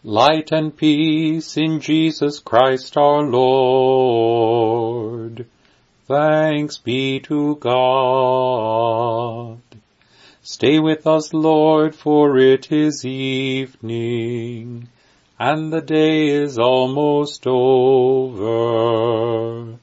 Light and peace in Jesus Christ our Lord. Thanks be to God. Stay with us, Lord, for it is evening, and the day is almost over.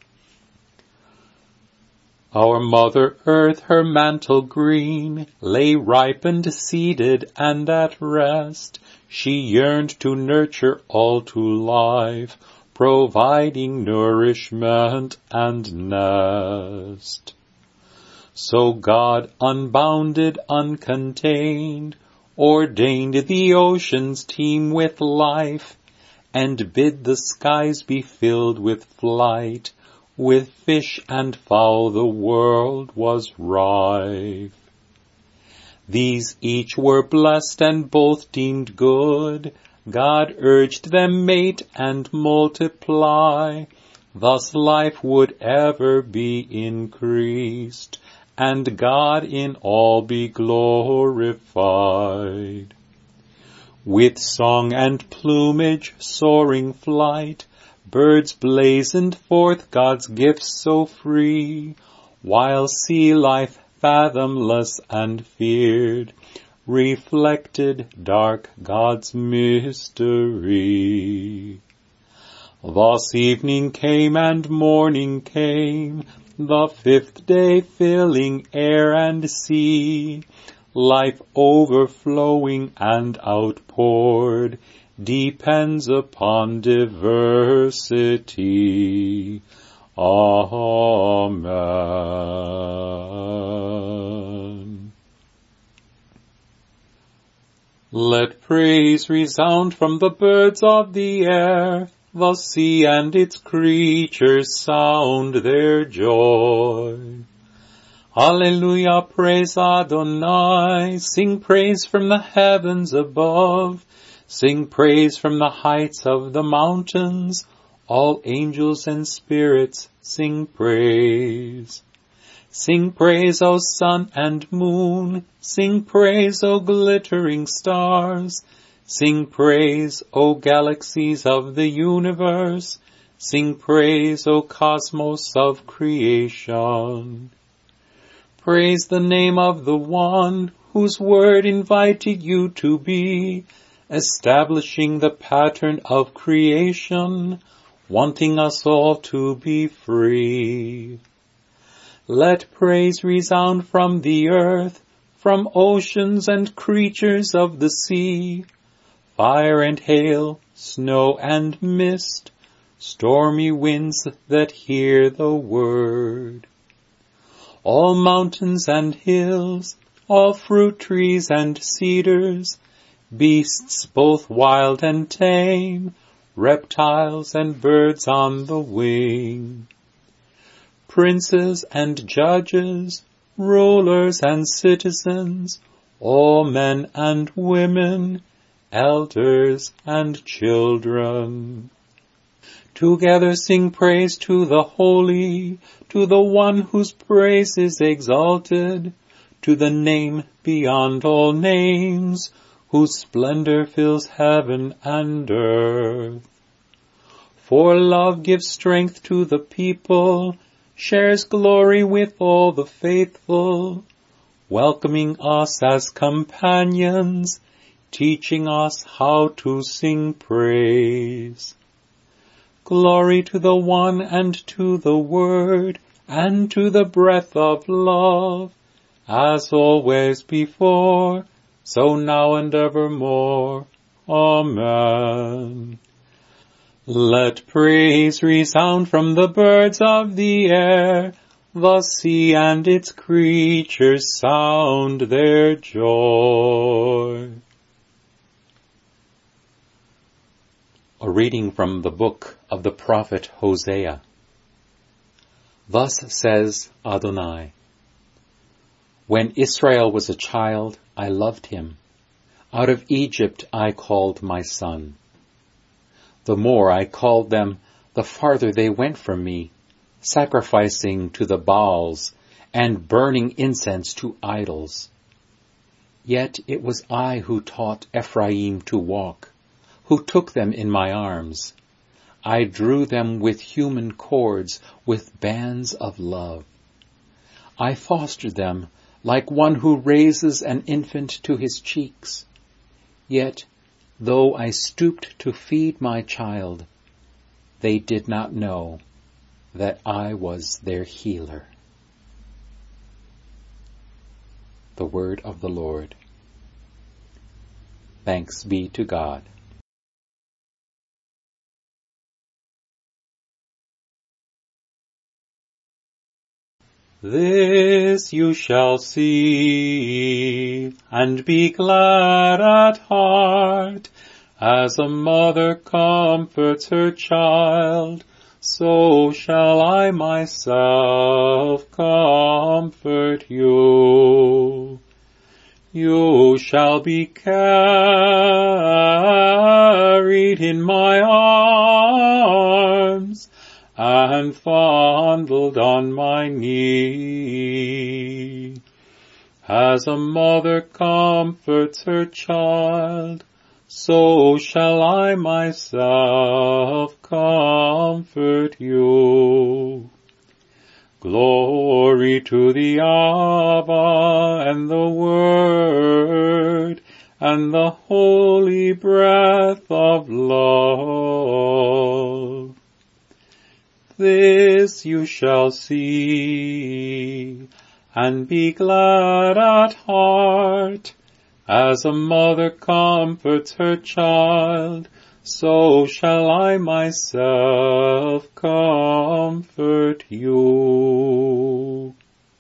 Our Mother Earth, her mantle green, lay ripened, seeded, and at rest. She yearned to nurture all to life, providing nourishment and nest. So God, unbounded, uncontained, ordained the oceans teem with life, and bid the skies be filled with flight. With fish and fowl the world was rife. These each were blessed and both deemed good. God urged them mate and multiply. Thus life would ever be increased, and God in all be glorified. With song and plumage, soaring flight, birds blazoned forth God's gifts so free, while sea life fathomless and feared reflected dark God's mystery. Thus evening came and morning came, the fifth day filling air and sea, life overflowing and outpoured depends upon diversity. Amen. Let praise resound from the birds of the air, the sea and its creatures sound their joy. Alleluia, praise Adonai, sing praise from the heavens above, sing praise from the heights of the mountains, all angels and spirits sing praise. Sing praise, O sun and moon, sing praise, O glittering stars, sing praise, O galaxies of the universe, sing praise, O cosmos of creation. Praise the name of the one whose word invited you to be, establishing the pattern of creation, wanting us all to be free. Let praise resound from the earth, from oceans and creatures of the sea, fire and hail, snow and mist, stormy winds that hear the word. All mountains and hills, all fruit trees and cedars, beasts both wild and tame, reptiles and birds on the wing, princes and judges, rulers and citizens, all men and women, elders and children. Together sing praise to the Holy, to the One whose praise is exalted, to the name beyond all names, whose splendor fills heaven and earth. For love gives strength to the people, shares glory with all the faithful, welcoming us as companions, teaching us how to sing praise. Glory to the One and to the Word and to the breath of love, as always before, so now and evermore. Amen. Let praise resound from the birds of the air, the sea and its creatures sound their joy. A reading from the book of the prophet Hosea. Thus says Adonai, when Israel was a child, I loved him. Out of Egypt I called my son. The more I called them, the farther they went from me, sacrificing to the Baals and burning incense to idols. Yet it was I who taught Ephraim to walk, who took them in my arms. I drew them with human cords, with bands of love. I fostered them like one who raises an infant to his cheeks. Yet, though I stooped to feed my child, they did not know that I was their healer. The word of the Lord. Thanks be to God. This you shall see, and be glad at heart, as a mother comforts her child, so shall I myself comfort you. You shall be carried in my arms, and fondled on my knee. As a mother comforts her child, so shall I myself comfort you. Glory to the Abba, and the Word, and the holy breath of love. This you shall see, and be glad at heart, as a mother comforts her child, so shall I myself comfort you.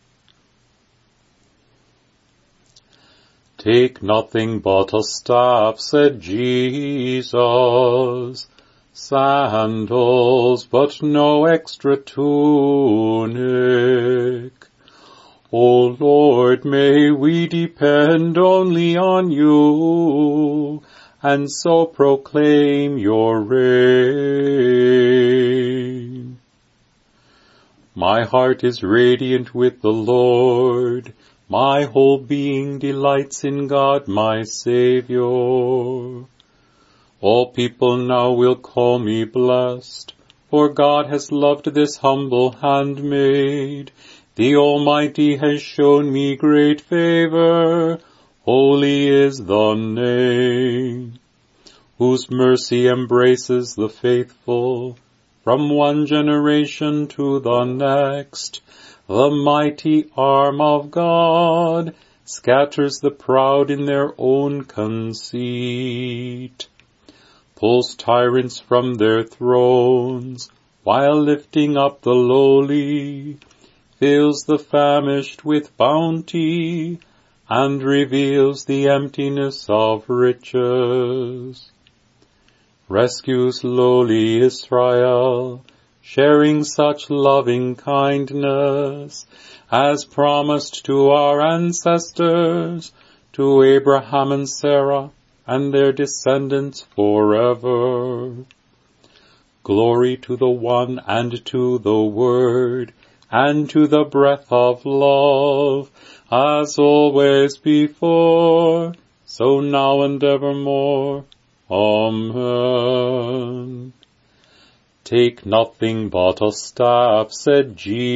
Take nothing but a staff, said Jesus, sandals, but no extra tunic. O Lord, may we depend only on you, and so proclaim your reign. My heart is radiant with the Lord. My whole being delights in God, my Saviour. All people now will call me blessed, for God has loved this humble handmaid. The Almighty has shown me great favor. Holy is the name, whose mercy embraces the faithful from one generation to the next. The mighty arm of God scatters the proud in their own conceit, pulls tyrants from their thrones, while lifting up the lowly, fills the famished with bounty, and reveals the emptiness of riches. Rescues lowly Israel, sharing such loving kindness as promised to our ancestors, to Abraham and Sarah, and their descendants forever. Glory to the One, and to the Word, and to the breath of love, as always before, so now and evermore. Amen. Take nothing but a staff, said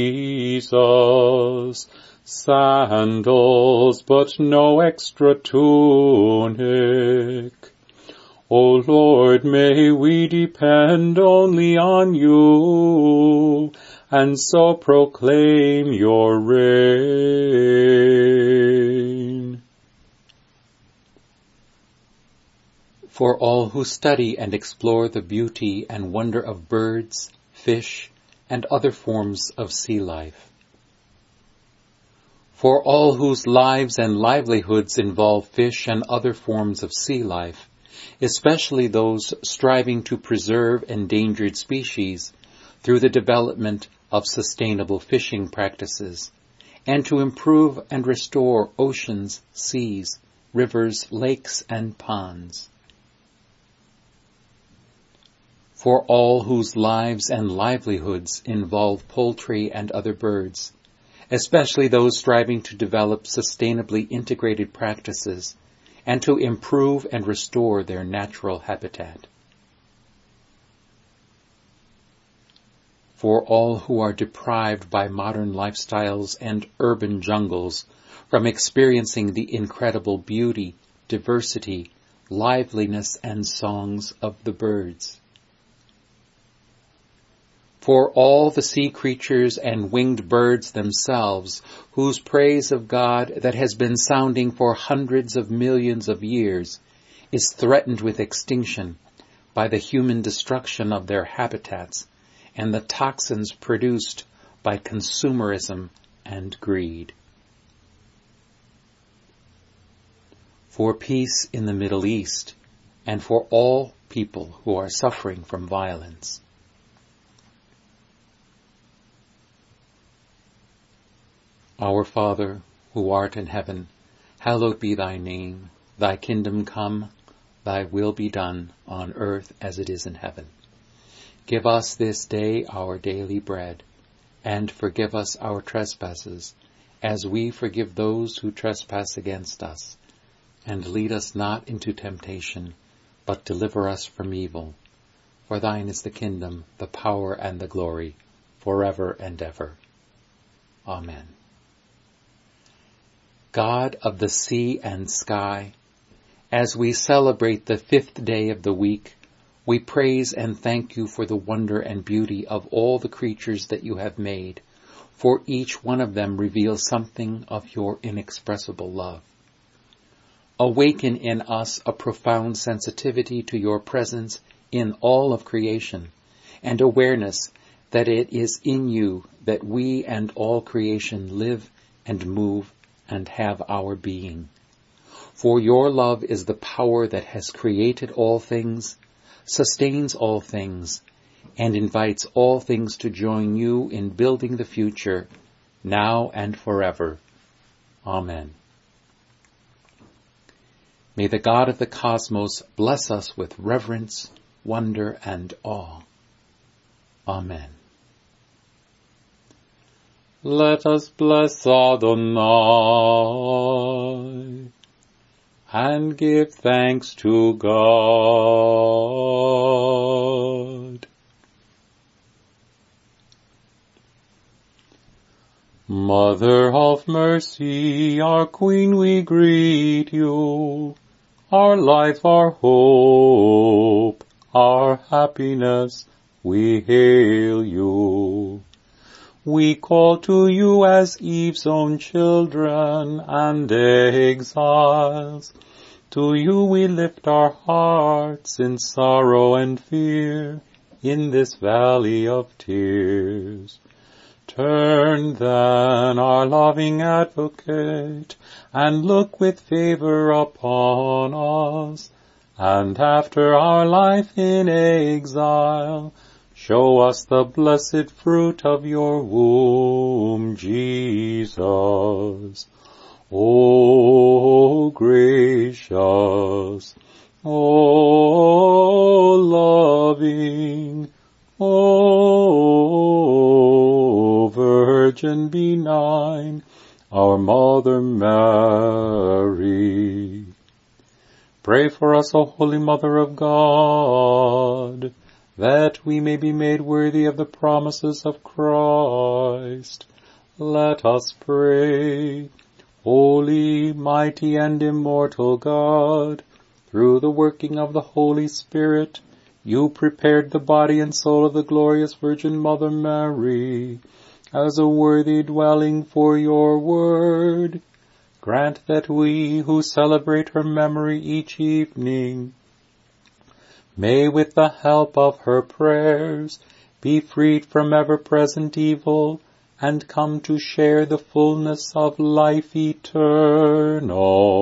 Jesus, sandals, but no extra tunic. O Lord, may we depend only on you, and so proclaim your reign. For all who study and explore the beauty and wonder of birds, fish, and other forms of sea life. For all whose lives and livelihoods involve fish and other forms of sea life, especially those striving to preserve endangered species through the development of sustainable fishing practices, and to improve and restore oceans, seas, rivers, lakes, and ponds. For all whose lives and livelihoods involve poultry and other birds, especially those striving to develop sustainably integrated practices and to improve and restore their natural habitat. For all who are deprived by modern lifestyles and urban jungles from experiencing the incredible beauty, diversity, liveliness, and songs of the birds. For all the sea creatures and winged birds themselves, whose praise of God that has been sounding for hundreds of millions of years is threatened with extinction by the human destruction of their habitats and the toxins produced by consumerism and greed. For peace in the Middle East, and for all people who are suffering from violence. Our Father, who art in heaven, hallowed be thy name. Thy kingdom come, thy will be done, on earth as it is in heaven. Give us this day our daily bread, and forgive us our trespasses, as we forgive those who trespass against us. And lead us not into temptation, but deliver us from evil. For thine is the kingdom, the power, and the glory, forever and ever. Amen. God of the sea and sky, as we celebrate the 5th day of the week, we praise and thank you for the wonder and beauty of all the creatures that you have made, for each one of them reveals something of your inexpressible love. Awaken in us a profound sensitivity to your presence in all of creation, and awareness that it is in you that we and all creation live and move and have our being. For your love is the power that has created all things, sustains all things, and invites all things to join you in building the future, now and forever. Amen. May the God of the cosmos bless us with reverence, wonder, and awe. Amen. Let us bless Adonai and give thanks to God. Mother of mercy, our Queen, we greet you. Our life, our hope, our happiness, we hail you. We call to you as Eve's own children and exiles. To you we lift our hearts in sorrow and fear in this valley of tears. Turn then, our loving advocate, and look with favor upon us, and after our life in exile, show us the blessed fruit of your womb, Jesus. O gracious, O loving, O Virgin benign, our Mother Mary. Pray for us, O Holy Mother of God, that we may be made worthy of the promises of Christ. Let us pray. Holy, mighty, and immortal God, through the working of the Holy Spirit, you prepared the body and soul of the glorious Virgin Mother Mary as a worthy dwelling for your word. Grant that we, who celebrate her memory each evening, may, with the help of her prayers, be freed from ever-present evil and come to share the fullness of life eternal.